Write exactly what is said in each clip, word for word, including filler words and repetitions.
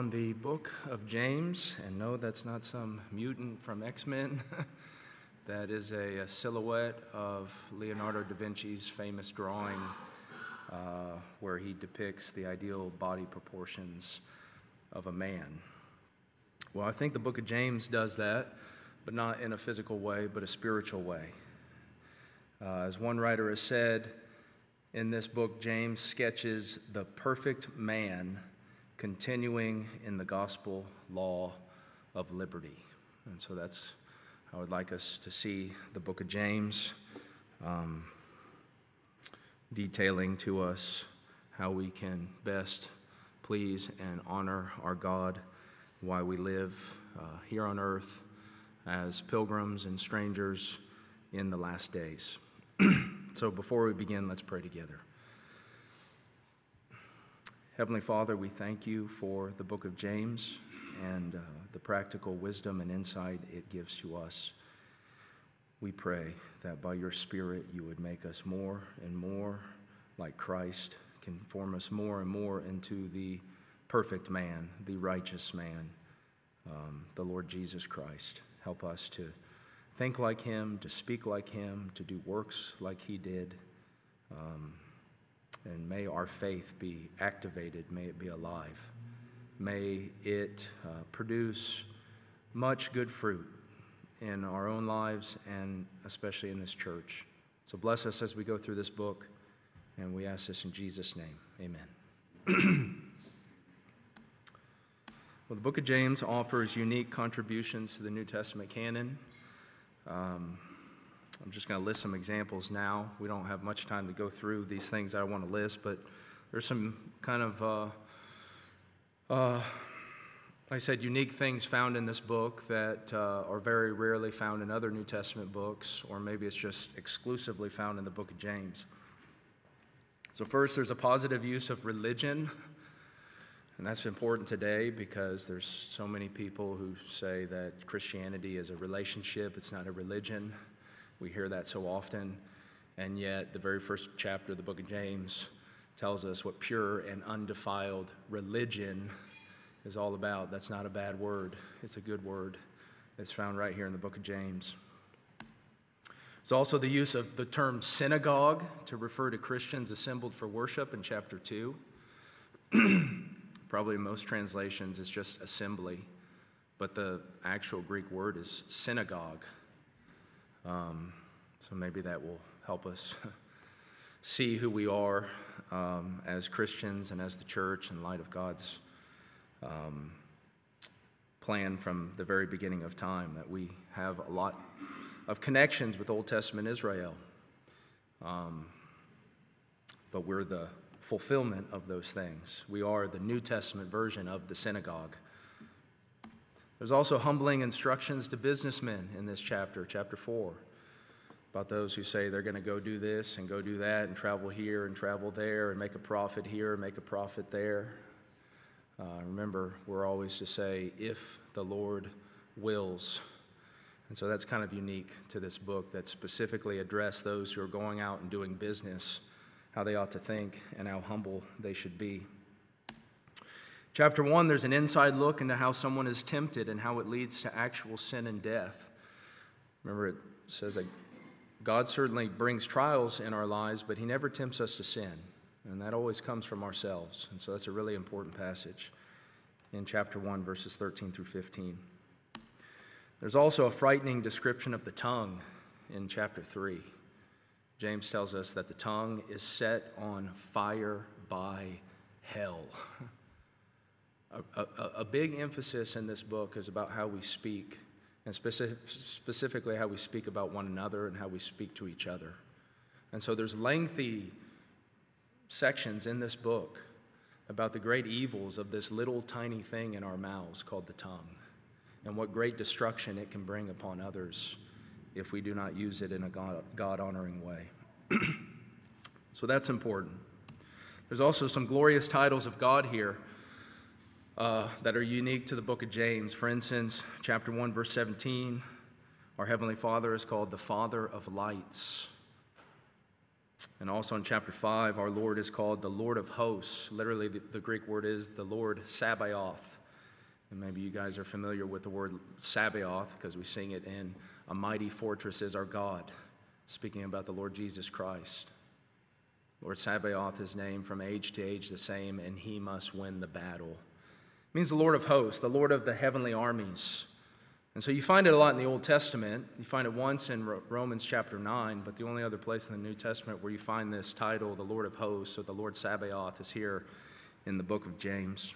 on the book of James, and no, that's not some mutant from X-Men. That is a, a silhouette of Leonardo da Vinci's famous drawing uh, where he depicts the ideal body proportions of a man. Well, I think the book of James does that, but not in a physical way, but a spiritual way. Uh, as one writer has said, in this book, James sketches the perfect man continuing in the gospel law of liberty. And so that's how I would like us to see the book of James, um, detailing to us how we can best please and honor our God while we live uh, here on earth as pilgrims and strangers in the last days. So before we begin, let's pray together. Heavenly Father, we thank you for the book of James and uh, the practical wisdom and insight it gives to us. We pray that by your Spirit you would make us more and more like Christ, conform us more and more into the perfect man, the righteous man, um, the Lord Jesus Christ. Help us to think like him, to speak like him, to do works like he did. Um, and may our faith be activated, may it be alive. May it uh, produce much good fruit in our own lives and especially in this church. So bless us as we go through this book, and we ask this in Jesus' name. Amen. Well, the book of James offers unique contributions to the New Testament canon. Um, I'm just going to list some examples now. We don't have much time to go through these things that I want to list, but there's some kind of, uh, uh, like I said, unique things found in this book that uh, are very rarely found in other New Testament books, or maybe it's just exclusively found in the book of James. So first, there's a positive use of religion. And that's important today because there's so many people who say that Christianity is a relationship, it's not a religion. We hear that so often. And yet, the very first chapter of the book of James tells us what pure and undefiled religion is all about. That's not a bad word. It's a good word. It's found right here in the book of James. It's also the use of the term synagogue to refer to Christians assembled for worship in chapter two. Probably in most translations it's just assembly, but the actual Greek word is synagogue. Um, so maybe that will help us see who we are um, as Christians and as the church in light of God's um, plan from the very beginning of time, that we have a lot of connections with Old Testament Israel. Um, but we're the fulfillment of those things. We are the New Testament version of the synagogue. There's also humbling instructions to businessmen in this chapter, chapter four, about those who say they're going to go do this and go do that and travel here and travel there and make a profit here and make a profit there. Uh, remember, we're always to say, if the Lord wills. And so that's kind of unique to this book, that specifically address those who are going out and doing business, how they ought to think and how humble they should be. Chapter one, there's an inside look into how someone is tempted and how it leads to actual sin and death. Remember, it says that God certainly brings trials in our lives, but he never tempts us to sin. And that always comes from ourselves. And so that's a really important passage in chapter one, verses thirteen through fifteen. There's also a frightening description of the tongue in chapter three. James tells us that the tongue is set on fire by hell. A, a, a big emphasis in this book is about how we speak, and specific, specifically how we speak about one another and how we speak to each other. And so there's lengthy sections in this book about the great evils of this little tiny thing in our mouths called the tongue, and what great destruction it can bring upon others if we do not use it in a God, God-honoring way. So that's important. There's also some glorious titles of God here uh, that are unique to the book of James. For instance, chapter one, verse seventeen, our Heavenly Father is called the Father of lights. And also in chapter five, our Lord is called the Lord of hosts. Literally, the, the Greek word is the Lord Sabaoth. And maybe you guys are familiar with the word Sabaoth because we sing it in A Mighty Fortress is Our God, speaking about the Lord Jesus Christ. Lord Sabaoth is named from age to age the same, and he must win the battle. It means the Lord of hosts, the Lord of the heavenly armies. And so you find it a lot in the Old Testament. You find it once in Romans chapter nine, but the only other place in the New Testament where you find this title, the Lord of hosts, or the Lord Sabaoth, is here in the book of James.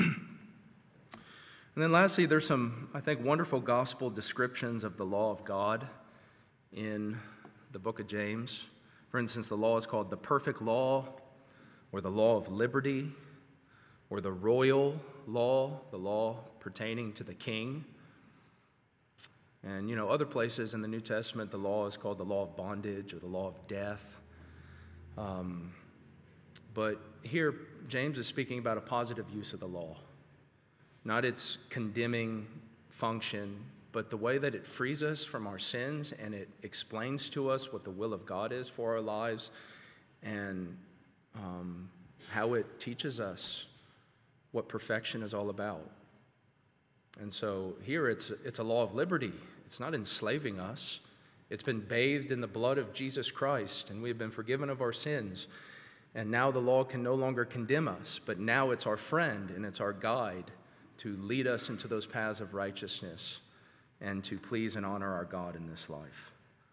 And then lastly, there's some, I think, wonderful gospel descriptions of the law of God in the book of James. For instance, the law is called the perfect law, or the law of liberty, or the royal law, the law pertaining to the king. And, you know, other places in the New Testament, the law is called the law of bondage or the law of death. Um, but here, James is speaking about a positive use of the law. Not its condemning function, but the way that it frees us from our sins and it explains to us what the will of God is for our lives and um, how it teaches us what perfection is all about. And so here it's, it's a law of liberty. It's not enslaving us. It's been bathed in the blood of Jesus Christ, and we have been forgiven of our sins. And now the law can no longer condemn us, but now it's our friend and it's our guide to lead us into those paths of righteousness and to please and honor our God in this life.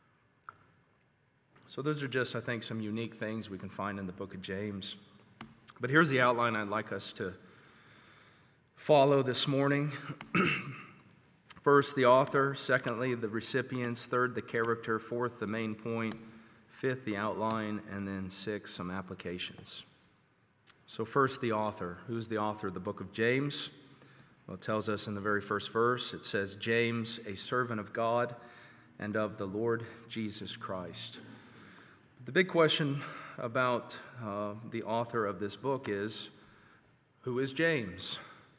So those are just, I think, some unique things we can find in the book of James. But here's the outline I'd like us to follow this morning. First, the author. Secondly, the recipients. Third, the character. Fourth, the main point. Fifth, the outline. And then sixth, some applications. So first, the author. Who's the author of the book of James? Well, it tells us in the very first verse, it says, James, a servant of God and of the Lord Jesus Christ. The big question about uh, the author of this book is, who is James?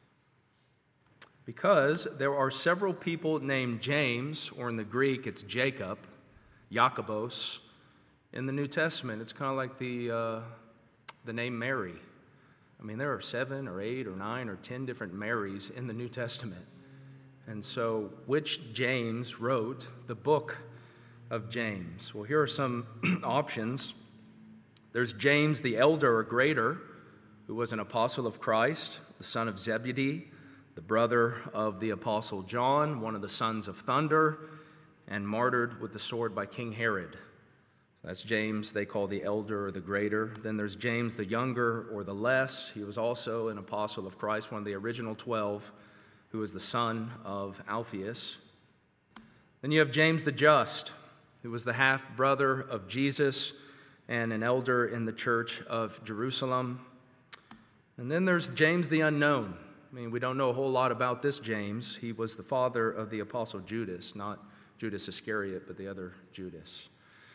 Because there are several people named James, or in the Greek it's Jacob, Jakobos, in the New Testament. It's kind of like the, uh, the name Mary. I mean, there are seven or eight or nine or ten different Marys in the New Testament. And so, which James wrote the book of James? Well, here are some options. There's James the elder or greater, who was an apostle of Christ, the son of Zebedee, the brother of the apostle John, one of the sons of thunder, and martyred with the sword by King Herod. That's James they call the elder or the greater. Then there's James the younger or the less. He was also an apostle of Christ, one of the original twelve, who was the son of Alphaeus. Then you have James the just, who was the half-brother of Jesus and an elder in the church of Jerusalem. And then there's James the unknown. I mean, we don't know a whole lot about this James. He was the father of the apostle Judas, not Judas Iscariot, but the other Judas.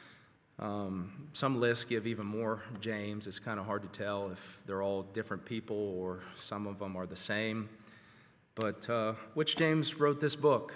Um, some lists give even more James. It's kind of hard to tell if they're all different people or some of them are the same. But uh, which James wrote this book?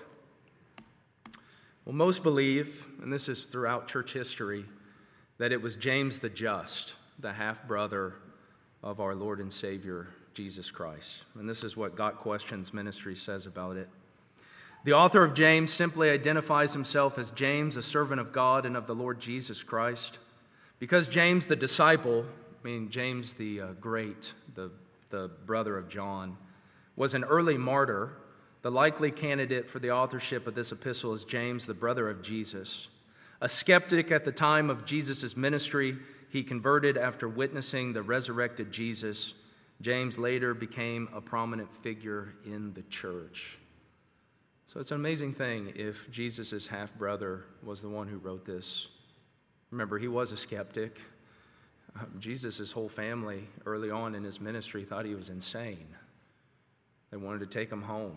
Well, most believe, and this is throughout church history, that it was James the Just, the half-brother of our Lord and Savior, Jesus Christ. And this is what Got Questions Ministry says about it. The author of James simply identifies himself as James, a servant of God and of the Lord Jesus Christ. Because James the disciple, I mean James the uh, great, the, the brother of John, was an early martyr, the likely candidate for the authorship of this epistle is James, the brother of Jesus. A skeptic at the time of Jesus' ministry, he converted after witnessing the resurrected Jesus. James later became a prominent figure in the church. So it's an amazing thing if Jesus' half-brother was the one who wrote this. Remember, he was a skeptic. Um, Jesus' whole family, early on in his ministry, thought he was insane. They wanted to take him home.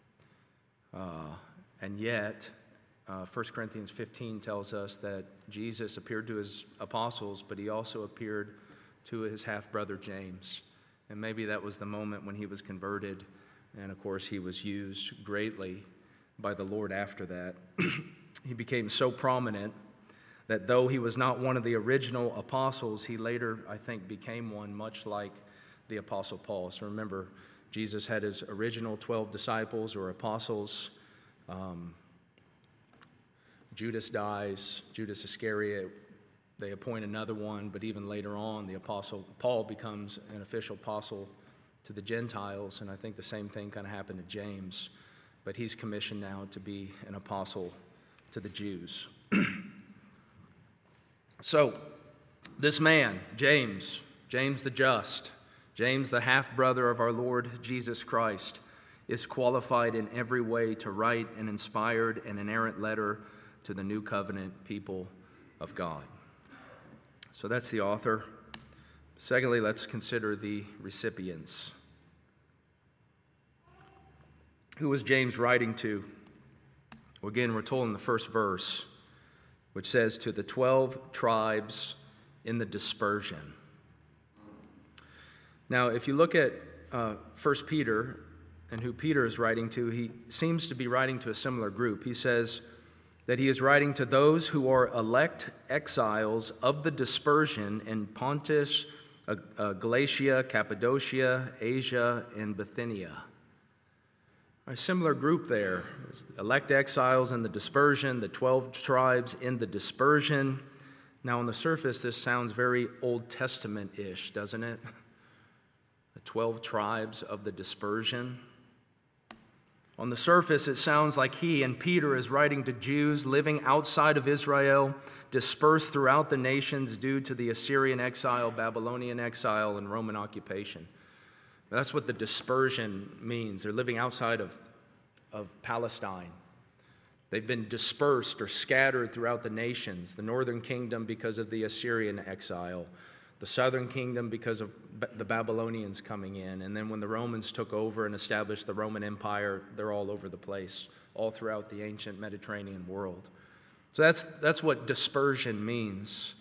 Uh, and yet, uh, First Corinthians fifteen tells us that Jesus appeared to his apostles, but he also appeared to his half-brother James. And maybe that was the moment when he was converted. And of course, he was used greatly by the Lord after that. He became so prominent that though he was not one of the original apostles, he later, I think, became one, much like the Apostle Paul. So remember, Jesus had his original twelve disciples or apostles. Um, Judas dies, Judas Iscariot, they appoint another one, but even later on, the apostle Paul becomes an official apostle to the Gentiles, and I think the same thing kind of happened to James, but he's commissioned now to be an apostle to the Jews. So, this man, James, James the Just, James the half-brother of our Lord Jesus Christ, is qualified in every way to write an inspired and inerrant letter to the new covenant people of God. So that's the author. Secondly, let's consider the recipients. Who was James writing to? Well, again, we're told in the first verse, which says, to the twelve tribes in the dispersion. Now, if you look at uh, First Peter and who Peter is writing to, he seems to be writing to a similar group. He says that he is writing to those who are elect exiles of the dispersion in Pontus, uh, uh, Galatia, Cappadocia, Asia, and Bithynia. A similar group there. Elect exiles in the dispersion, the twelve tribes in the dispersion. Now, on the surface, this sounds very Old Testament-ish, doesn't it? The twelve tribes of the dispersion. On the surface, it sounds like he and Peter is writing to Jews living outside of Israel, dispersed throughout the nations due to the Assyrian exile, Babylonian exile, and Roman occupation. That's what the dispersion means. They're living outside of, of Palestine. They've been dispersed or scattered throughout the nations. The northern kingdom because of the Assyrian exile. The southern kingdom because of the Babylonians coming in. And then when the Romans took over and established the Roman Empire, they're all over the place, all throughout the ancient Mediterranean world. So that's, that's what dispersion means.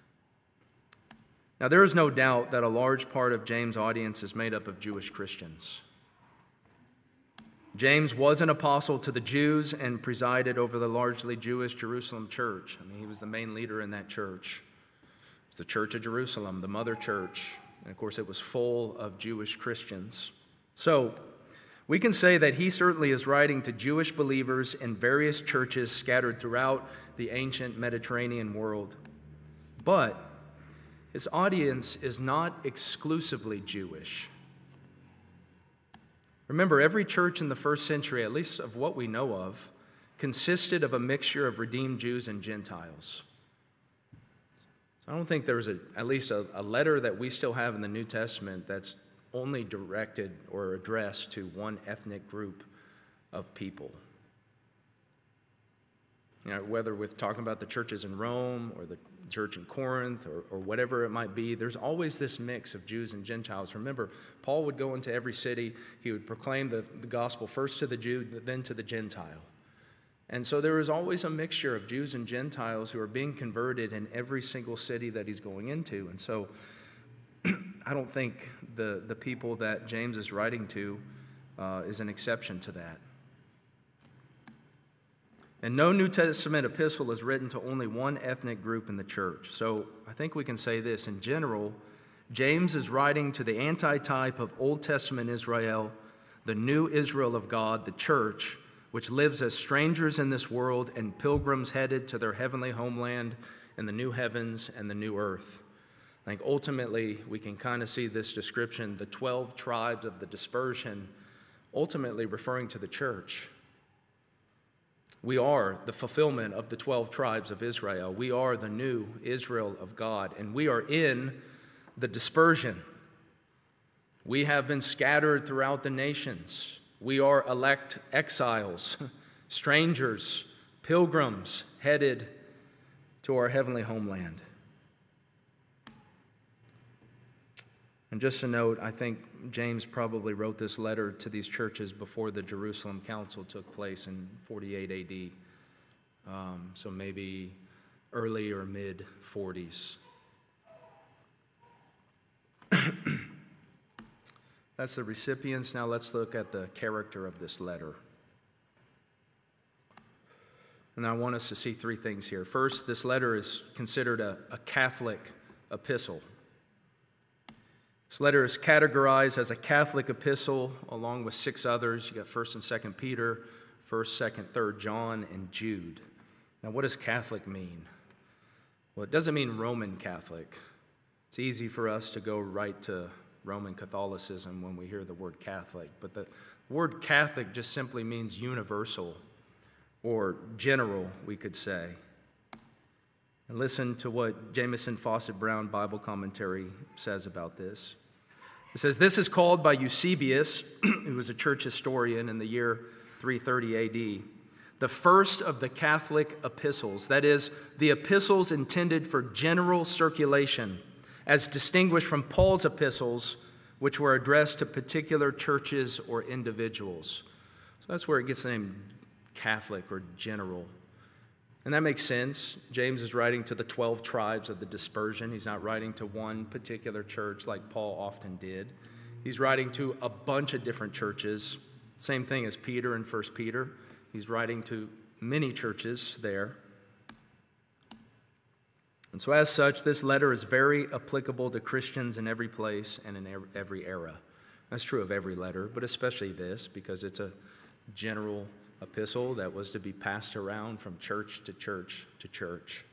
Now, there is no doubt that a large part of James' audience is made up of Jewish Christians. James was an apostle to the Jews and presided over the largely Jewish Jerusalem church. I mean, he was the main leader in that church. It's the Church of Jerusalem, the mother church. And of course, it was full of Jewish Christians. So, we can say that he certainly is writing to Jewish believers in various churches scattered throughout the ancient Mediterranean world. But his audience is not exclusively Jewish. Remember, every church in the first century, at least of what we know of, consisted of a mixture of redeemed Jews and Gentiles. I don't think there's a, at least a, a letter that we still have in the New Testament that's only directed or addressed to one ethnic group of people. You know, whether we're talking about the churches in Rome or the church in Corinth or, or whatever it might be, there's always this mix of Jews and Gentiles. Remember, Paul would go into every city. He would proclaim the, the gospel first to the Jew, then to the Gentile. And so there is always a mixture of Jews and Gentiles who are being converted in every single city that he's going into. And so I don't think the, the people that James is writing to uh, is an exception to that. And no New Testament epistle is written to only one ethnic group in the church. So I think we can say this. In general, James is writing to the antitype of Old Testament Israel, the new Israel of God, the church, which lives as strangers in this world and pilgrims headed to their heavenly homeland in the new heavens and the new earth. I think ultimately we can kind of see this description, the twelve tribes of the dispersion, ultimately referring to the church. We are the fulfillment of the twelve tribes of Israel. We are the new Israel of God, and we are in the dispersion. We have been scattered throughout the nations. We are elect exiles, strangers, pilgrims headed to our heavenly homeland. And just a note, I think James probably wrote this letter to these churches before the Jerusalem Council took place in forty-eight A D. Um, so maybe early or mid forties. That's the recipients. Now let's look at the character of this letter. And I want us to see three things here. First, this letter is considered a, a Catholic epistle. This letter is categorized as a Catholic epistle along with six others. You got First and Second Peter, First, Second, Third John, and Jude. Now, what does Catholic mean? Well, it doesn't mean Roman Catholic. It's easy for us to go right to Roman Catholicism when we hear the word Catholic, but the word Catholic just simply means universal or general, we could say. And listen to what Jamieson Fawcett Brown Bible Commentary says about this. It says, "This is called by Eusebius, who was a church historian in the year three thirty A D, the first of the Catholic epistles, that is, the epistles intended for general circulation, as distinguished from Paul's epistles, which were addressed to particular churches or individuals." So that's where it gets the name Catholic or general. And that makes sense. James is writing to the twelve tribes of the dispersion. He's not writing to one particular church like Paul often did. He's writing to a bunch of different churches. Same thing as Peter in First Peter. He's writing to many churches there. And so as such, this letter is very applicable to Christians in every place and in every era. That's true of every letter, but especially this, because it's a general epistle that was to be passed around from church to church to church.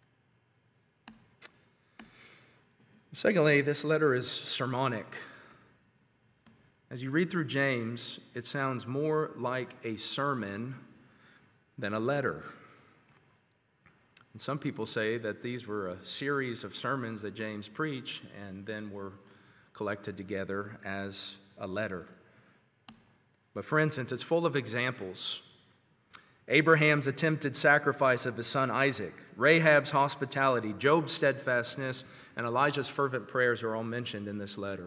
Secondly, this letter is sermonic. As you read through James, it sounds more like a sermon than a letter. And some people say that these were a series of sermons that James preached and then were collected together as a letter. But for instance, it's full of examples. Abraham's attempted sacrifice of his son Isaac, Rahab's hospitality, Job's steadfastness, and Elijah's fervent prayers are all mentioned in this letter.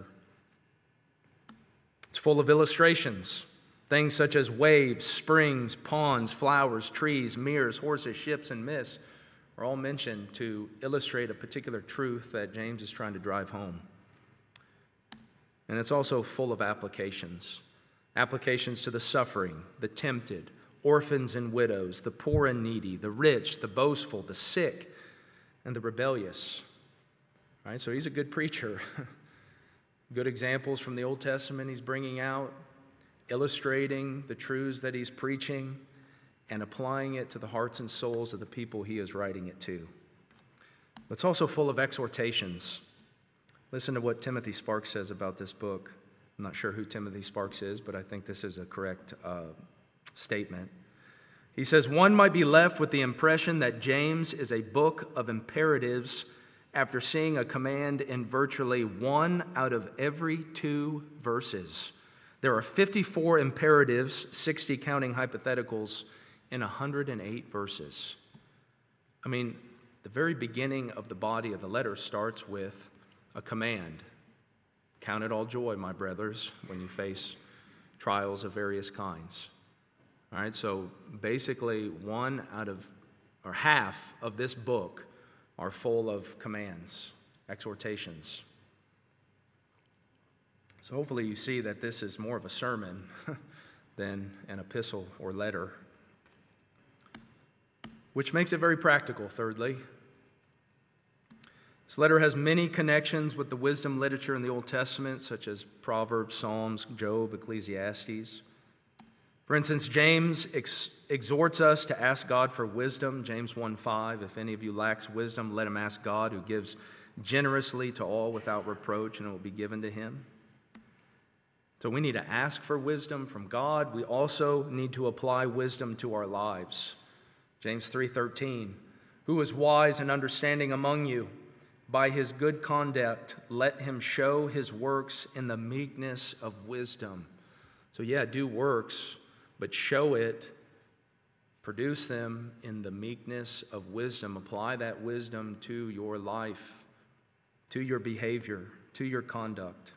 It's full of illustrations, things such as waves, springs, ponds, flowers, trees, mirrors, horses, ships, and mists are all mentioned to illustrate a particular truth that James is trying to drive home. And it's also full of applications. Applications to the suffering, the tempted, orphans and widows, the poor and needy, the rich, the boastful, the sick, and the rebellious. All right, so he's a good preacher. Good examples from the Old Testament he's bringing out, illustrating the truths that he's preaching, and applying it to the hearts and souls of the people he is writing it to. It's also full of exhortations. Listen to what Timothy Sparks says about this book. I'm not sure who Timothy Sparks is, but I think this is a correct uh, statement. He says, "One might be left with the impression that James is a book of imperatives after seeing a command in virtually one out of every two verses. There are fifty-four imperatives, sixty counting hypotheticals, in one hundred eight verses." I mean, the very beginning of the body of the letter starts with a command. Count it all joy, my brothers, when you face trials of various kinds. All right, so basically one out of, or half of this book are full of commands, exhortations. So hopefully you see that this is more of a sermon than an epistle or letter, which makes it very practical, thirdly. This letter has many connections with the wisdom literature in the Old Testament, such as Proverbs, Psalms, Job, Ecclesiastes. For instance, James ex- exhorts us to ask God for wisdom. James one five, "If any of you lacks wisdom, let him ask God, who gives generously to all without reproach, and it will be given to him." So we need to ask for wisdom from God. We also need to apply wisdom to our lives. James three thirteen, "Who is wise and understanding among you? By his good conduct, let him show his works in the meekness of wisdom." So yeah, do works, but show it, produce them in the meekness of wisdom. Apply that wisdom to your life, to your behavior, to your conduct.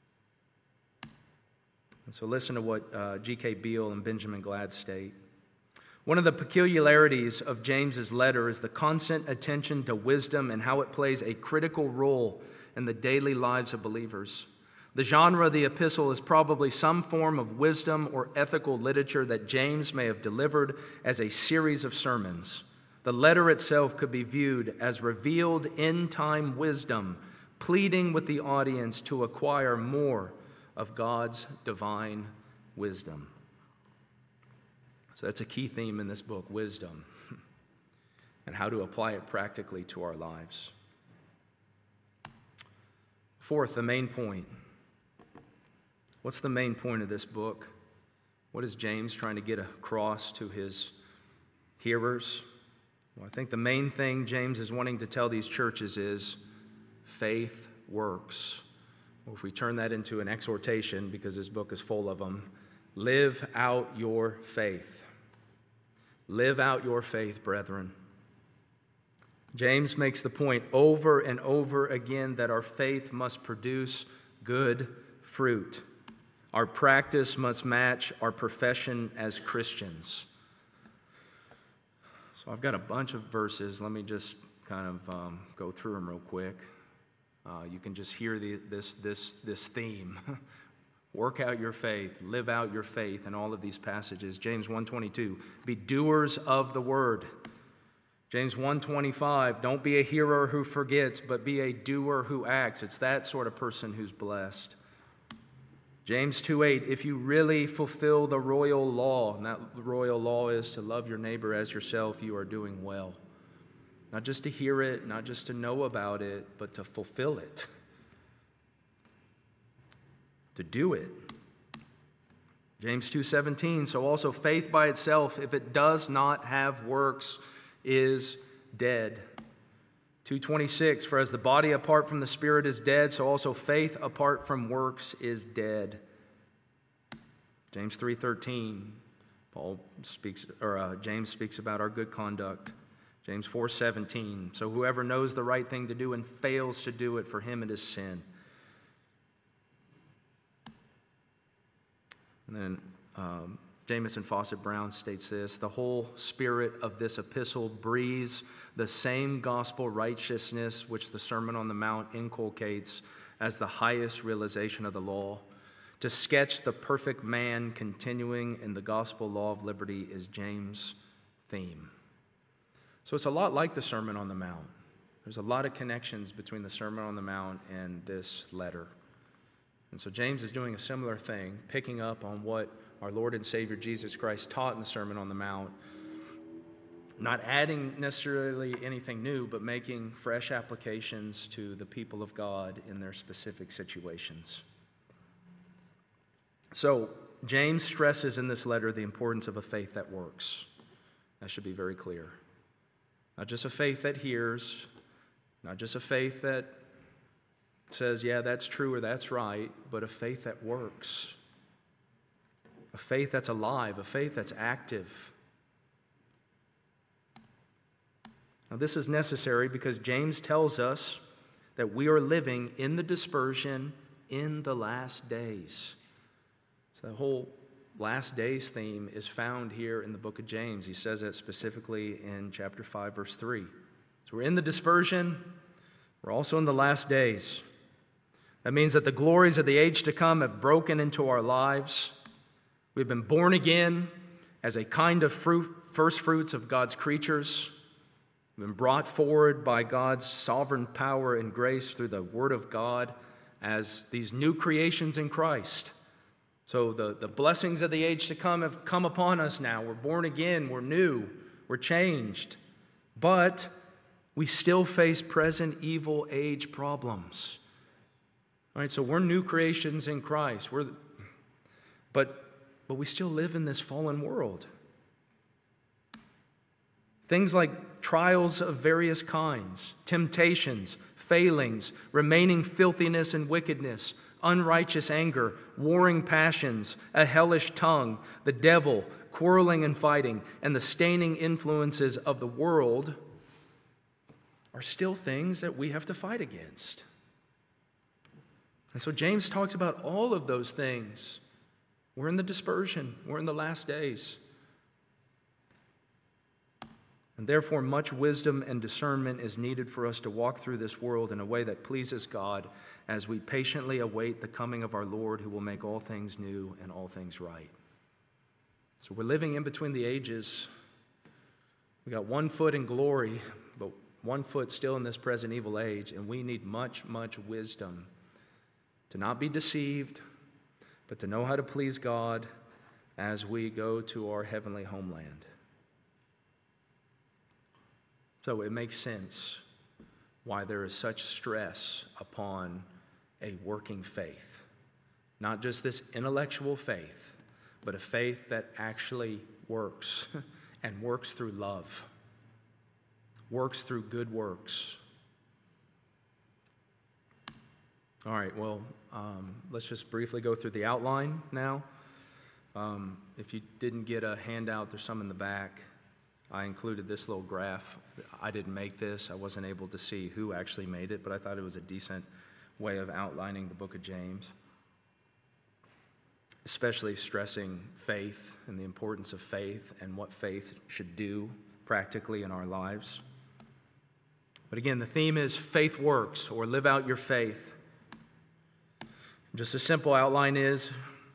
And so listen to what uh, G K Beale and Benjamin Glad state. One of the peculiarities of James's letter is the constant attention to wisdom and how it plays a critical role in the daily lives of believers. The genre of the epistle is probably some form of wisdom or ethical literature that James may have delivered as a series of sermons. The letter itself could be viewed as revealed end-time wisdom pleading with the audience to acquire more of God's divine wisdom. So that's a key theme in this book, wisdom, and how to apply it practically to our lives. Fourth, the main point. What's the main point of this book? What is James trying to get across to his hearers? Well, I think the main thing James is wanting to tell these churches is faith works. Well, if we turn that into an exhortation, because this book is full of them, live out your faith. Live out your faith, brethren. James makes the point over and over again that our faith must produce good fruit. Our practice must match our profession as Christians. So I've got a bunch of verses. Let me just kind of um, go through them real quick. Uh, you can just hear the, this, this, this theme. Work out your faith, live out your faith in all of these passages. James one twenty-two, be doers of the word. James one twenty-five, don't be a hearer who forgets, but be a doer who acts. It's that sort of person who's blessed. James two eight, if you really fulfill the royal law, and that royal law is to love your neighbor as yourself, you are doing well. Not just to hear it, not just to know about it, but to fulfill it. To do it. James two seventeen, so also faith by itself, if it does not have works, is dead. two twenty-six, for as the body apart from the spirit is dead, so also faith apart from works is dead. James three thirteen, Paul speaks, or uh, James speaks about our good conduct. James four seventeen, so whoever knows the right thing to do and fails to do it, for him it is sin. And then um, Jamieson Fawcett Brown states this, the whole spirit of this epistle breathes the same gospel righteousness which the Sermon on the Mount inculcates as the highest realization of the law. To sketch the perfect man continuing in the gospel law of liberty is James' theme. So it's a lot like the Sermon on the Mount. There's a lot of connections between the Sermon on the Mount and this letter. And so James is doing a similar thing, picking up on what our Lord and Savior Jesus Christ taught in the Sermon on the Mount, not adding necessarily anything new, but making fresh applications to the people of God in their specific situations. So James stresses in this letter the importance of a faith that works. That should be very clear. Not just a faith that hears, not just a faith that says, yeah, that's true or that's right, but a faith that works. A faith that's alive, a faith that's active. Now, this is necessary because James tells us that we are living in the dispersion in the last days. So the whole last days theme is found here in the book of James. He says that specifically in chapter five, verse three. So we're in the dispersion. We're also in the last days. That means that the glories of the age to come have broken into our lives. We've been born again as a kind of fruit, first fruits of God's creatures. We've been brought forward by God's sovereign power and grace through the Word of God as these new creations in Christ. So the, the blessings of the age to come have come upon us now. We're born again, we're new, we're changed. But we still face present evil age problems. All right, so we're new creations in Christ. We're, but, but we still live in this fallen world. Things like trials of various kinds, temptations, failings, remaining filthiness and wickedness, unrighteous anger, warring passions, a hellish tongue, the devil, quarreling and fighting, and the staining influences of the world are still things that we have to fight against. And so James talks about all of those things. We're in the dispersion. We're in the last days. And therefore, much wisdom and discernment is needed for us to walk through this world in a way that pleases God as we patiently await the coming of our Lord, who will make all things new and all things right. So we're living in between the ages. We got one foot in glory, but one foot still in this present evil age, and we need much, much wisdom to not be deceived, but to know how to please God as we go to our heavenly homeland. So it makes sense why there is such stress upon a working faith. Not just this intellectual faith, but a faith that actually works and works through love, works through good works. All right, well, um, let's just briefly go through the outline now. Um, if you didn't get a handout, there's some in the back. I included this little graph. I didn't make this. I wasn't able to see who actually made it, but I thought it was a decent way of outlining the book of James, especially stressing faith and the importance of faith and what faith should do practically in our lives. But again, the theme is faith works, or live out your faith. Just a simple outline is,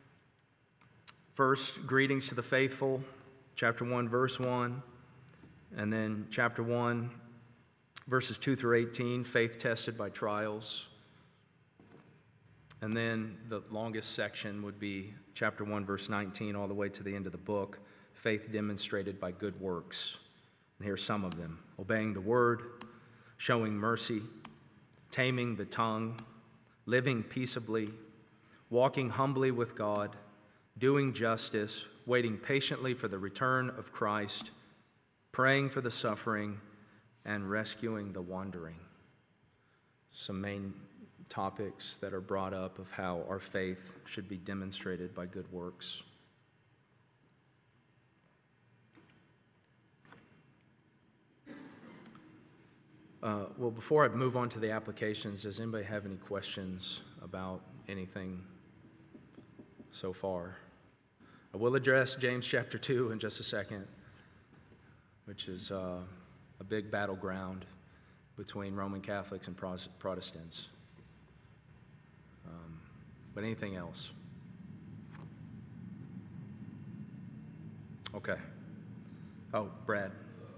first, greetings to the faithful, chapter one, verse one, and then chapter one, verses two through eighteen, faith tested by trials. And then the longest section would be chapter one, verse nineteen, all the way to the end of the book, faith demonstrated by good works. And here's some of them: obeying the word, showing mercy, taming the tongue, living peaceably, walking humbly with God, doing justice, waiting patiently for the return of Christ, praying for the suffering, and rescuing the wandering. Some main topics that are brought up of how our faith should be demonstrated by good works. Uh, well, before I move on to the applications, does anybody have any questions about anything so far? I will address James chapter two in just a second, which is uh, a big battleground between Roman Catholics and Protestants. Um, but anything else? Okay. Oh, Brad.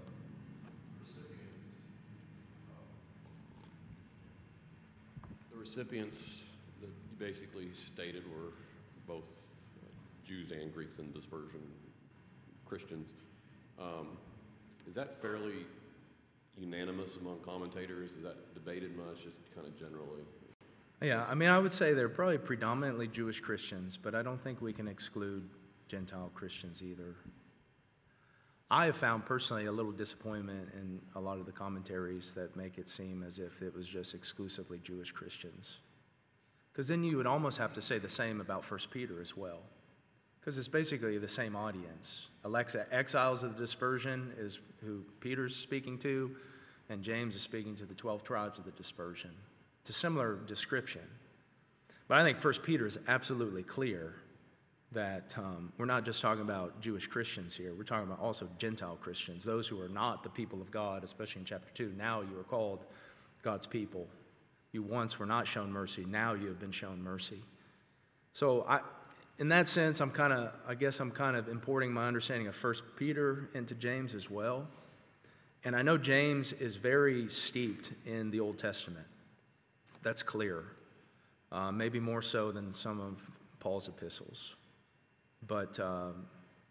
The recipients that you basically stated were both Jews and Greeks in dispersion, Christians. Um, is that fairly unanimous among commentators? Is that debated much, just kind of generally? Yeah, I mean, I would say they're probably predominantly Jewish Christians, but I don't think we can exclude Gentile Christians either. I have found personally a little disappointment in a lot of the commentaries that make it seem as if it was just exclusively Jewish Christians. Because then you would almost have to say the same about First Peter as well. Because it's basically the same audience. Alexa, exiles of the dispersion is who Peter's speaking to, and James is speaking to the twelve tribes of the dispersion. It's a similar description. But I think First Peter is absolutely clear that um, we're not just talking about Jewish Christians here. We're talking about also Gentile Christians, those who are not the people of God, especially in chapter two. Now you are called God's people. You once were not shown mercy. Now you have been shown mercy. So I, in that sense, I'm kind of, I guess I'm kind of importing my understanding of First Peter into James as well. And I know James is very steeped in the Old Testament. That's clear. Uh, maybe more so than some of Paul's epistles. But um,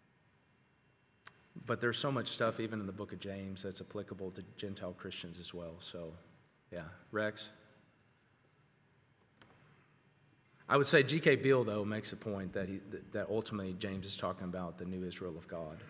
but there's so much stuff even in the book of James that's applicable to Gentile Christians as well. So, yeah. Rex? I would say G K Beale, though, makes a point that he, that ultimately James is talking about the new Israel of God.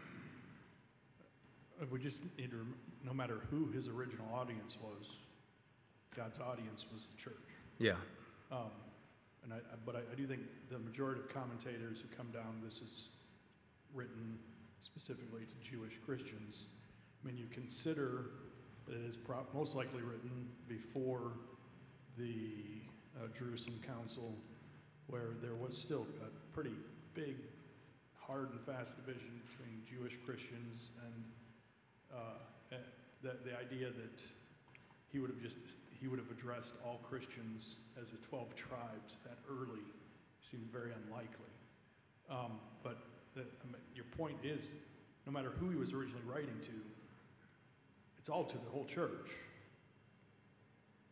We just need to, no matter who his original audience was, God's audience was the church. Yeah. Um, and I, but I, I do think the majority of commentators who come down, this is written specifically to Jewish Christians. I mean, you consider that it is pro- most likely written before the uh, Jerusalem Council, where there was still a pretty big, hard and fast division between Jewish Christians and uh, the, the idea that he would have just he would have addressed all Christians as the twelve tribes that early seemed very unlikely. Um, but the, I mean, your point is, no matter who he was originally writing to, it's all to the whole church.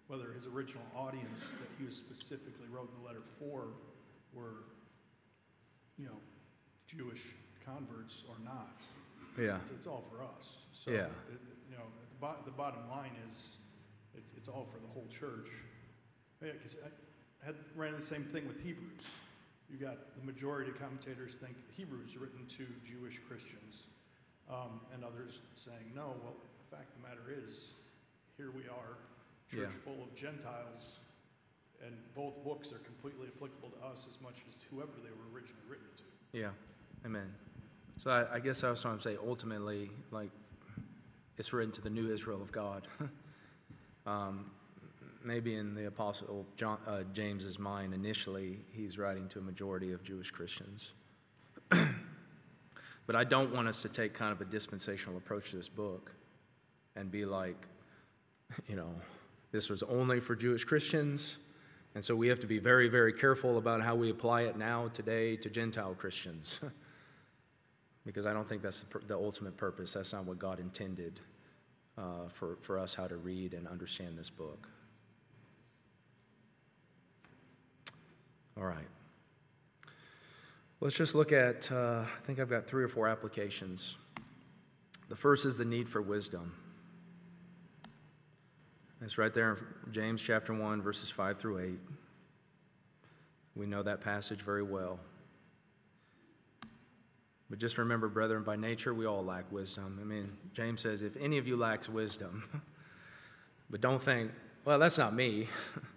whether his original audience that he was specifically wrote the letter for were, you know, Jewish converts or not. Yeah. It's, it's all for us. So, Yeah. it, you know, the, bo- the bottom line is it's, it's all for the whole church. Yeah, because I had ran into the same thing with Hebrews. You got the majority of commentators think Hebrews are written to Jewish Christians, um, and others saying, no, well, the fact of the matter is, here we are, church Yeah. full of Gentiles, and both books are completely applicable to us as much as whoever they were originally written to. Yeah, amen. So I, I guess I was trying to say, ultimately, like, it's written to the new Israel of God. um, maybe in the Apostle John, uh, James's mind, initially, he's writing to a majority of Jewish Christians. But I don't want us to take kind of a dispensational approach to this book and be like, you know, this was only for Jewish Christians, and so we have to be very, very careful about how we apply it now, today, to Gentile Christians. Because I don't think that's the, the ultimate purpose. That's not what God intended uh, for, for us, how to read and understand this book. All right. Let's just look at, uh, I think I've got three or four applications. The first is the need for wisdom. It's right there in James chapter one, verses five through eight. We know that passage very well. But just remember, brethren, by nature we all lack wisdom. I mean, James says, if any of you lacks wisdom, but don't think, well, that's not me.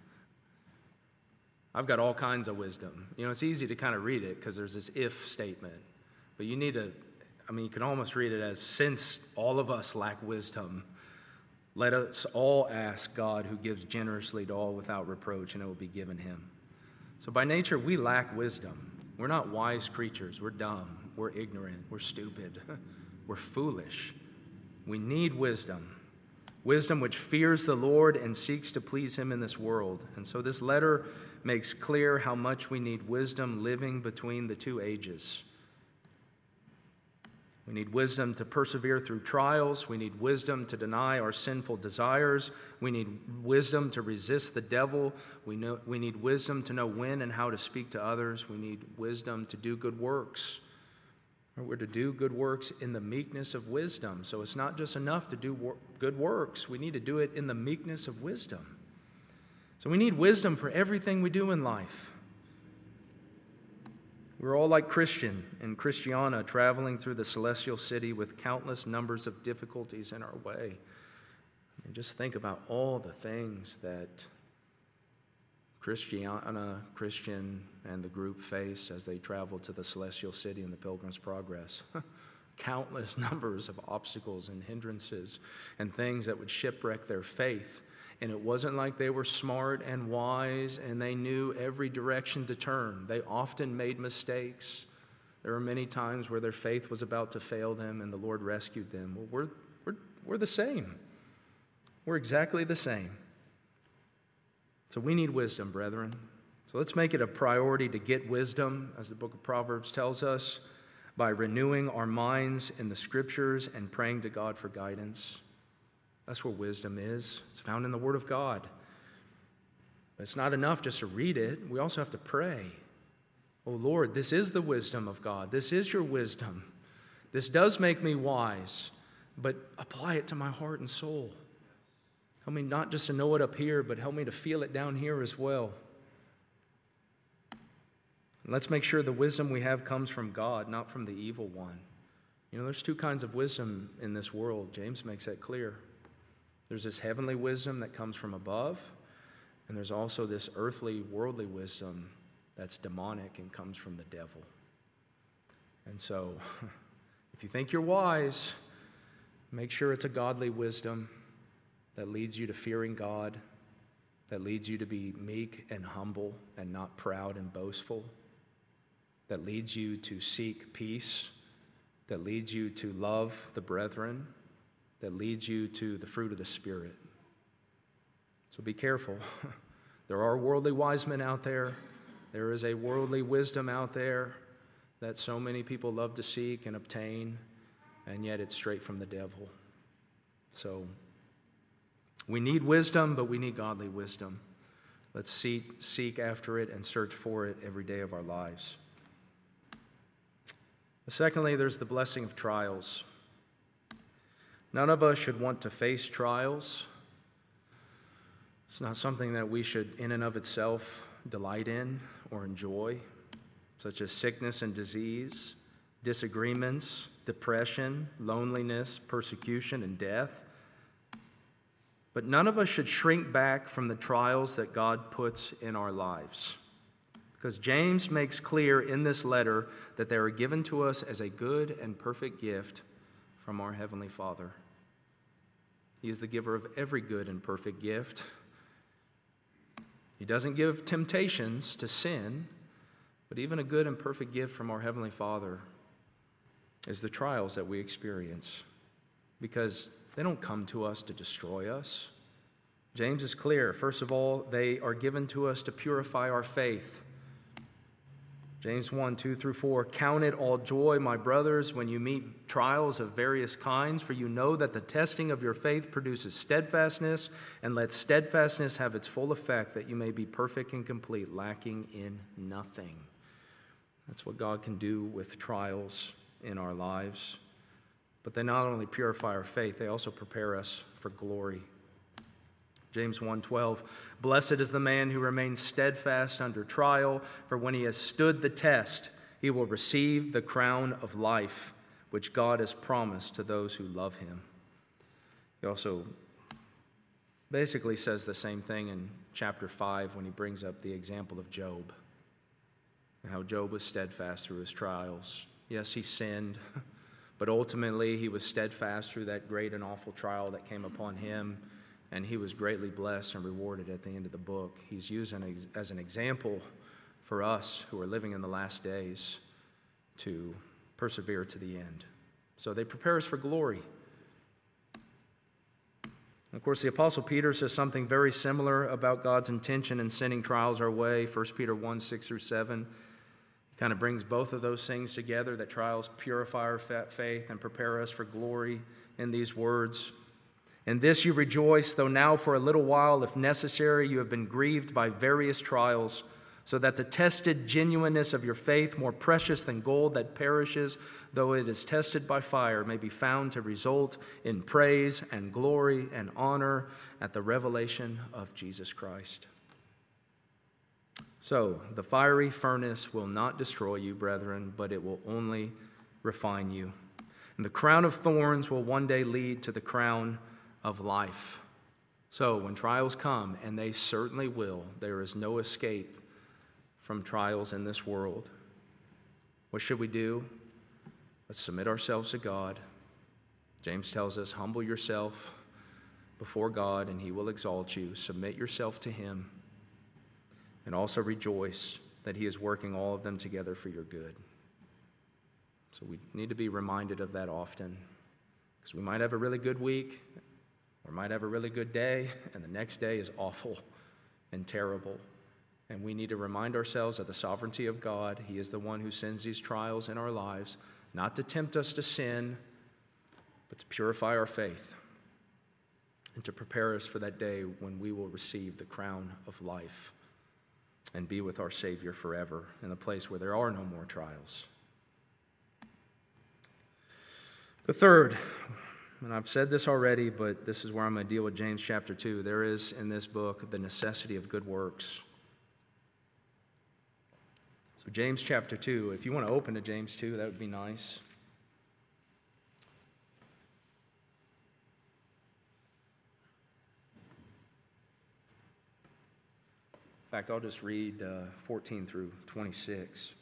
I've got all kinds of wisdom. You know, it's easy to kind of read it because there's this if statement. But you need to, I mean, you can almost read it as, since all of us lack wisdom, let us all ask God, who gives generously to all without reproach, and it will be given him. So by nature, we lack wisdom. We're not wise creatures. We're dumb. We're ignorant. We're stupid. We're foolish. We need wisdom. Wisdom which fears the Lord and seeks to please him in this world. And so this letter makes clear how much we need wisdom living between the two ages. We need wisdom to persevere through trials. We need wisdom to deny our sinful desires. We need wisdom to resist the devil. We, know, we need wisdom to know when and how to speak to others. We need wisdom to do good works. We're to do good works in the meekness of wisdom. So it's not just enough to do wor- good works. We need to do it in the meekness of wisdom. So we need wisdom for everything we do in life. We're all like Christian and Christiana, traveling through the celestial city with countless numbers of difficulties in our way. I mean, just think about all the things that Christiana, Christian, and the group face as they travel to the celestial city in the Pilgrim's Progress. Countless numbers of obstacles and hindrances and things that would shipwreck their faith. And it wasn't like they were smart and wise and they knew every direction to turn. They often made mistakes. There were many times where their faith was about to fail them and the Lord rescued them. Well, we're, we're, we're the same. We're exactly the same. So we need wisdom, brethren. So let's make it a priority to get wisdom, as the book of Proverbs tells us, by renewing our minds in the Scriptures and praying to God for guidance. That's where wisdom is. It's found in the Word of God. But it's not enough just to read it. We also have to pray. Oh Lord, this is the wisdom of God. This is your wisdom. This does make me wise, but apply it to my heart and soul. Help me not just to know it up here, but help me to feel it down here as well. And let's make sure the wisdom we have comes from God, not from the evil one. You know, there's two kinds of wisdom in this world. James makes that clear. There's this heavenly wisdom that comes from above, and there's also this earthly, worldly wisdom that's demonic and comes from the devil. And so, if you think you're wise, make sure it's a godly wisdom that leads you to fearing God, that leads you to be meek and humble and not proud and boastful, that leads you to seek peace, that leads you to love the brethren, that leads you to the fruit of the Spirit. So be careful. There are worldly wise men out there. There is a worldly wisdom out there that so many people love to seek and obtain, and yet it's straight from the devil. So We need wisdom, but we need godly wisdom. Let's seek, seek after it and search for it every day of our lives. Secondly, there's the blessing of trials. None of us should want to face trials. It's not something that we should, in and of itself, delight in or enjoy, such as sickness and disease, disagreements, depression, loneliness, persecution, and death. But none of us should shrink back from the trials that God puts in our lives, because James makes clear in this letter that they are given to us as a good and perfect gift from our Heavenly Father. He is the giver of every good and perfect gift. He doesn't give temptations to sin, but even a good and perfect gift from our Heavenly Father is the trials that we experience, because they don't come to us to destroy us. James is clear. First of all, they are given to us to purify our faith. James one, two through four, "Count it all joy, my brothers, when you meet trials of various kinds, for you know that the testing of your faith produces steadfastness, and let steadfastness have its full effect, that you may be perfect and complete, lacking in nothing." That's what God can do with trials in our lives. But they not only purify our faith, they also prepare us for glory. James one twelve, "Blessed is the man who remains steadfast under trial, for when he has stood the test, he will receive the crown of life, which God has promised to those who love him." He also basically says the same thing in chapter five when he brings up the example of Job, and how Job was steadfast through his trials. Yes, he sinned, but ultimately he was steadfast through that great and awful trial that came upon him, and he was greatly blessed and rewarded at the end of the book. He's used as an example for us who are living in the last days to persevere to the end. So they prepare us for glory. And of course, the Apostle Peter says something very similar about God's intention in sending trials our way. First Peter one, six through seven. He kind of brings both of those things together, that trials purify our faith and prepare us for glory in these words. "In this you rejoice, though now for a little while, if necessary, you have been grieved by various trials, so that the tested genuineness of your faith, more precious than gold that perishes, though it is tested by fire, may be found to result in praise and glory and honor at the revelation of Jesus Christ." So, the fiery furnace will not destroy you, brethren, but it will only refine you. And the crown of thorns will one day lead to the crown of life. So when trials come, and they certainly will, there is no escape from trials in this world. What should we do? Let's submit ourselves to God. James tells us, humble yourself before God, and he will exalt you. Submit yourself to him, and also rejoice that he is working all of them together for your good. So we need to be reminded of that often, because we might have a really good week, or might have a really good day, and the next day is awful and terrible. And we need to remind ourselves of the sovereignty of God. He is the one who sends these trials in our lives, not to tempt us to sin, but to purify our faith and to prepare us for that day when we will receive the crown of life and be with our Savior forever in a place where there are no more trials. The third, and I've said this already, but this is where I'm going to deal with James chapter two. There is in this book the necessity of good works. So James chapter two, if you want to open to James two, that would be nice. In fact, I'll just read uh, fourteen through twenty-six.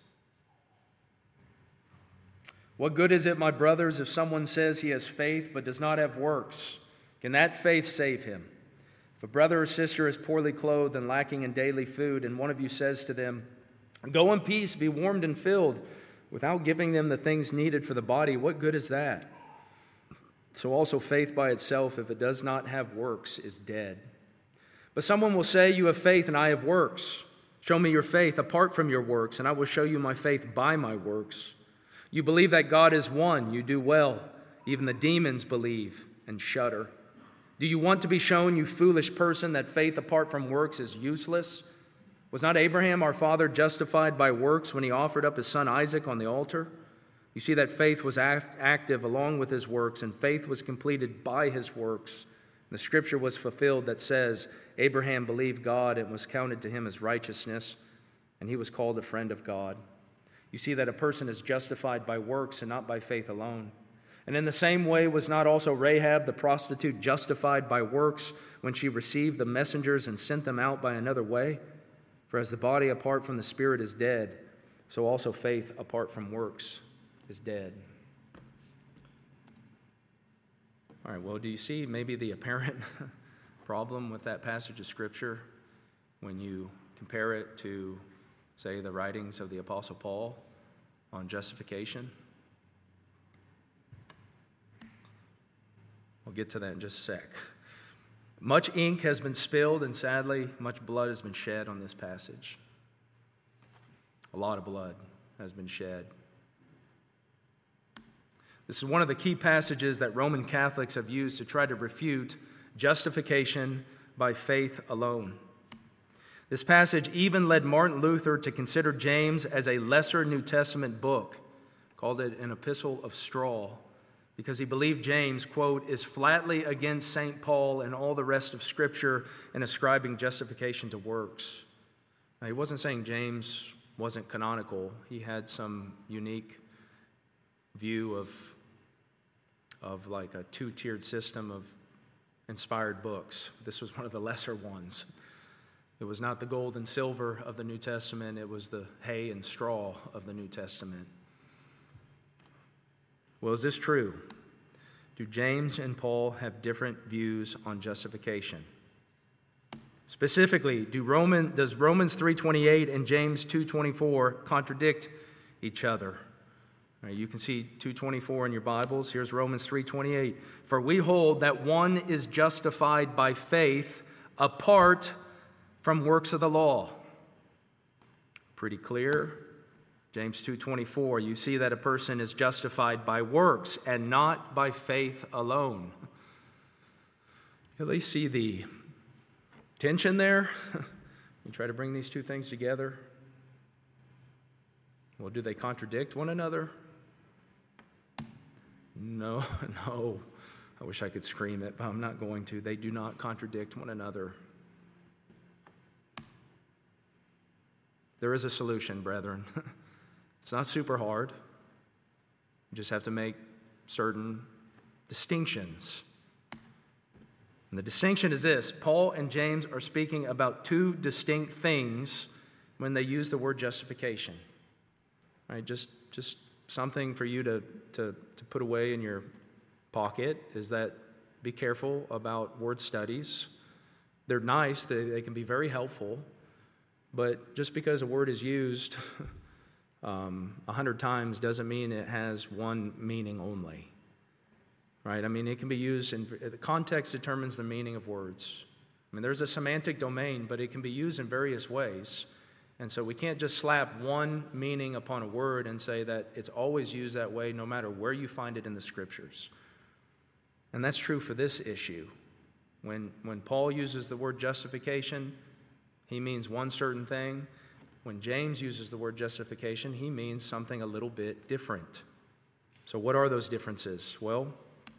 "What good is it, my brothers, if someone says he has faith but does not have works? Can that faith save him? If a brother or sister is poorly clothed and lacking in daily food, and one of you says to them, 'Go in peace, be warmed and filled,' without giving them the things needed for the body, what good is that? So also faith by itself, if it does not have works, is dead. But someone will say, 'You have faith and I have works. Show me your faith apart from your works, and I will show you my faith by my works. You believe that God is one, you do well. Even the demons believe and shudder. Do you want to be shown, you foolish person, that faith apart from works is useless? Was not Abraham, our father, justified by works when he offered up his son Isaac on the altar? You see that faith was act- active along with his works, and faith was completed by his works. The scripture was fulfilled that says, Abraham believed God and was counted to him as righteousness, and he was called a friend of God. You see that a person is justified by works and not by faith alone. And in the same way was not also Rahab the prostitute justified by works when she received the messengers and sent them out by another way? For as the body apart from the spirit is dead, so also faith apart from works is dead. All right, well, do you see maybe the apparent problem with that passage of Scripture when you compare it to, say, the writings of the Apostle Paul on justification? We'll get to that in just a sec. Much ink has been spilled, and sadly, much blood has been shed on this passage. A lot of blood has been shed. This is one of the key passages that Roman Catholics have used to try to refute justification by faith alone. This passage even led Martin Luther to consider James as a lesser New Testament book, called it an epistle of straw, because he believed James, quote, is flatly against Saint Paul and all the rest of Scripture in ascribing justification to works. Now, he wasn't saying James wasn't canonical. He had some unique view of, of like a two-tiered system of inspired books. This was one of the lesser ones. It was not the gold and silver of the New Testament. It was the hay and straw of the New Testament. Well, is this true? Do James and Paul have different views on justification? Specifically, do Roman, does Romans three twenty-eight and James two twenty-four contradict each other? All right, you can see two twenty-four in your Bibles. Here's Romans three twenty-eight. For we hold that one is justified by faith apart from works of the law. Pretty clear. James two twenty-four, you see that a person is justified by works and not by faith alone. You at least see the tension there. You try to bring these two things together. Well, do they contradict one another? No, no. I wish I could scream it, but I'm not going to. They do not contradict one another. There is a solution, brethren. It's not super hard. You just have to make certain distinctions. And the distinction is this: Paul and James are speaking about two distinct things when they use the word justification. All right, just, just something for you to, to, to put away in your pocket is that be careful about word studies. They're nice, they, they can be very helpful, but just because a word is used um, a hundred times doesn't mean it has one meaning only. Right? I mean, it can be used in, the context determines the meaning of words. I mean, there's a semantic domain, but it can be used in various ways. And so we can't just slap one meaning upon a word and say that it's always used that way no matter where you find it in the Scriptures. And that's true for this issue. When, when Paul uses the word justification, he means one certain thing. When James uses the word justification, he means something a little bit different. So what are those differences? Well,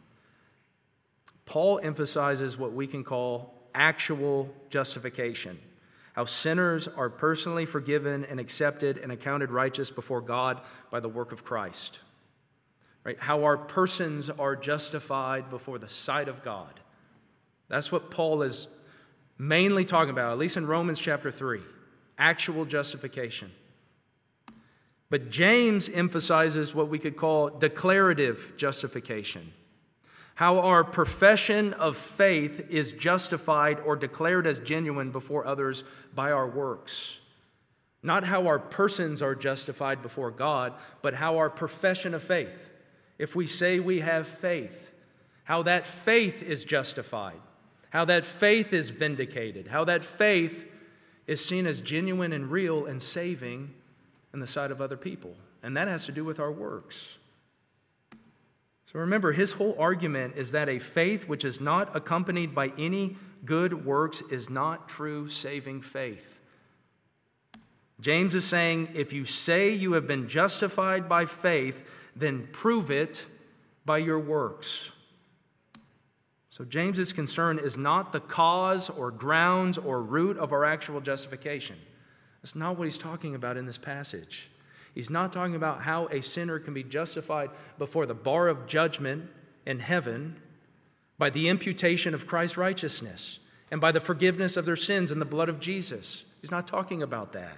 Paul emphasizes what we can call actual justification, how sinners are personally forgiven and accepted and accounted righteous before God by the work of Christ. Right? How our persons are justified before the sight of God. That's what Paul is mainly talking about, at least in Romans chapter three. Actual justification. But James emphasizes what we could call declarative justification. How our profession of faith is justified or declared as genuine before others by our works. Not how our persons are justified before God, but how our profession of faith, if we say we have faith, how that faith is justified, how that faith is vindicated, how that faith is seen as genuine and real and saving in the sight of other people. And that has to do with our works. So remember, his whole argument is that a faith which is not accompanied by any good works is not true saving faith. James is saying, if you say you have been justified by faith, then prove it by your works. So James's concern is not the cause or grounds or root of our actual justification. That's not what he's talking about in this passage. He's not talking about how a sinner can be justified before the bar of judgment in heaven by the imputation of Christ's righteousness and by the forgiveness of their sins in the blood of Jesus. He's not talking about that.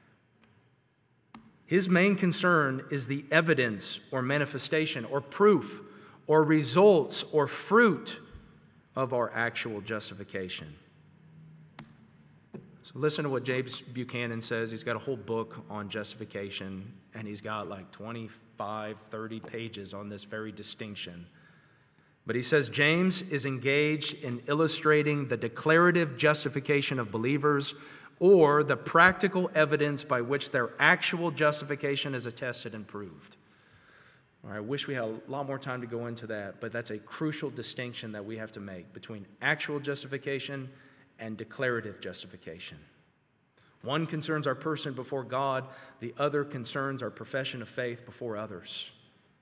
His main concern is the evidence or manifestation or proof or results or fruit of our actual justification. So listen to what James Buchanan says. He's got a whole book on justification, and he's got like twenty-five, thirty pages on this very distinction. But he says James is engaged in illustrating the declarative justification of believers or the practical evidence by which their actual justification is attested and proved. All right, I wish we had a lot more time to go into that, but that's a crucial distinction that we have to make between actual justification and declarative justification. One concerns our person before God, the other concerns our profession of faith before others.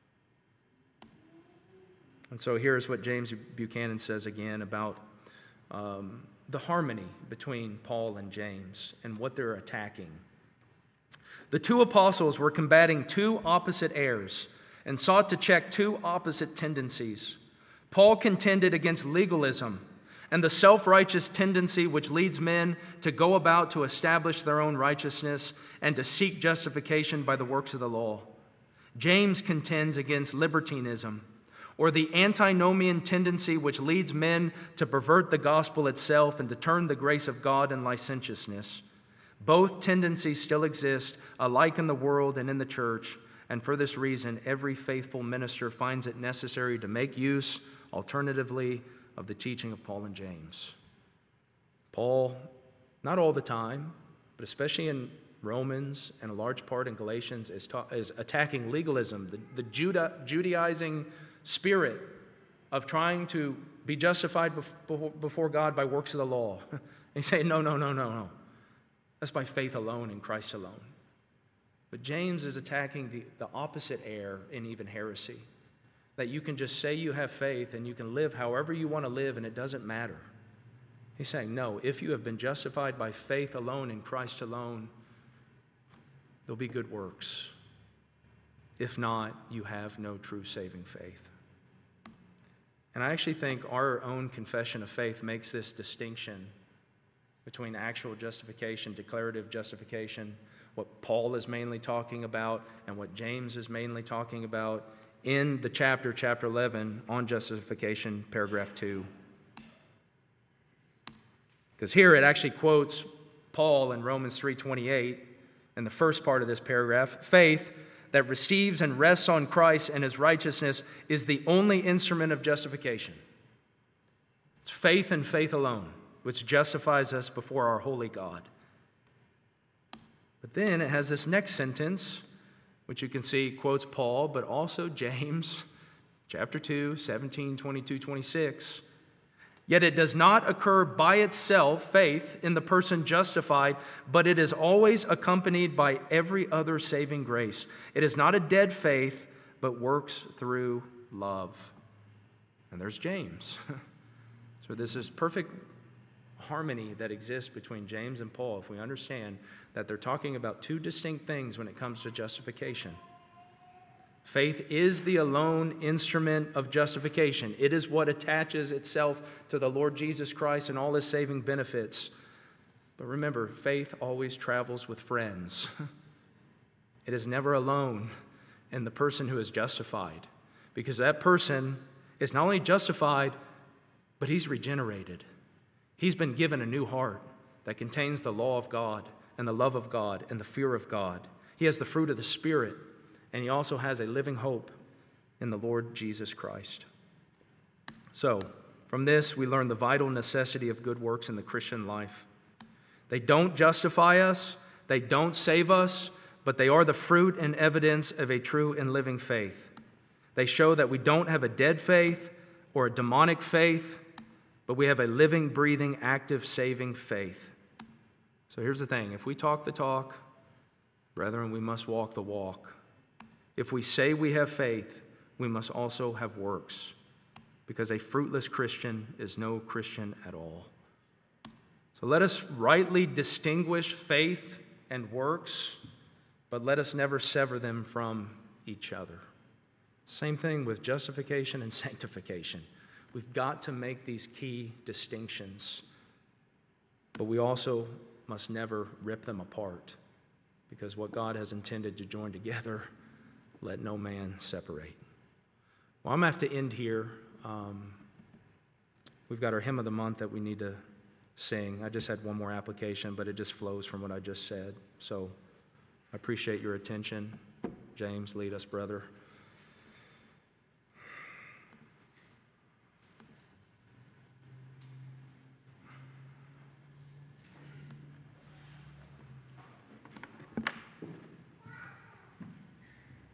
And so here's what James Buchanan says again about um, the harmony between Paul and James and what they're attacking. The two apostles were combating two opposite errors and sought to check two opposite tendencies. Paul contended against legalism and the self-righteous tendency which leads men to go about to establish their own righteousness and to seek justification by the works of the law. James contends against libertinism, or the antinomian tendency which leads men to pervert the gospel itself and to turn the grace of God in licentiousness. Both tendencies still exist, alike in the world and in the church, and for this reason, every faithful minister finds it necessary to make use, alternatively, of the teaching of Paul and James. Paul, not all the time, but especially in Romans and a large part in Galatians, is, ta- is attacking legalism, the, the Juda- Judaizing spirit of trying to be justified before, before God by works of the law. He's saying, no, no, no, no, no. That's by faith alone in Christ alone. But James is attacking the, the opposite error in even heresy. That you can just say you have faith and you can live however you want to live and it doesn't matter. He's saying, no, if you have been justified by faith alone in Christ alone, there'll be good works. If not, you have no true saving faith. And I actually think our own confession of faith makes this distinction between actual justification, declarative justification, what Paul is mainly talking about and what James is mainly talking about in the chapter, chapter eleven, on justification, paragraph two. Because here it actually quotes Paul in Romans three twenty-eight in the first part of this paragraph. Faith that receives and rests on Christ and his righteousness is the only instrument of justification. It's faith and faith alone which justifies us before our holy God. But then it has this next sentence, which you can see quotes Paul, but also James, chapter two, seventeen, twenty-two, twenty-six. Yet it does not occur by itself, faith, in the person justified, but it is always accompanied by every other saving grace. It is not a dead faith, but works through love. And there's James. So this is perfect harmony that exists between James and Paul if we understand that they're talking about two distinct things when it comes to justification. Faith is the alone instrument of justification. It is what attaches itself to the Lord Jesus Christ and all his saving benefits. But remember, faith always travels with friends. It is never alone in the person who is justified, because that person is not only justified, but he's regenerated. He's been given a new heart that contains the law of God and the love of God and the fear of God. He has the fruit of the Spirit, and he also has a living hope in the Lord Jesus Christ. So, from this, we learn the vital necessity of good works in the Christian life. They don't justify us, they don't save us, but they are the fruit and evidence of a true and living faith. They show that we don't have a dead faith or a demonic faith, but we have a living, breathing, active, saving faith. So here's the thing. If we talk the talk, brethren, we must walk the walk. If we say we have faith, we must also have works, because a fruitless Christian is no Christian at all. So let us rightly distinguish faith and works, but let us never sever them from each other. Same thing with justification and sanctification. We've got to make these key distinctions, but we also must never rip them apart, because what God has intended to join together, let no man separate. Well, I'm going to have to end here. Um, we've got our hymn of the month that we need to sing. I just had one more application, but it just flows from what I just said. So I appreciate your attention. James, lead us, brother.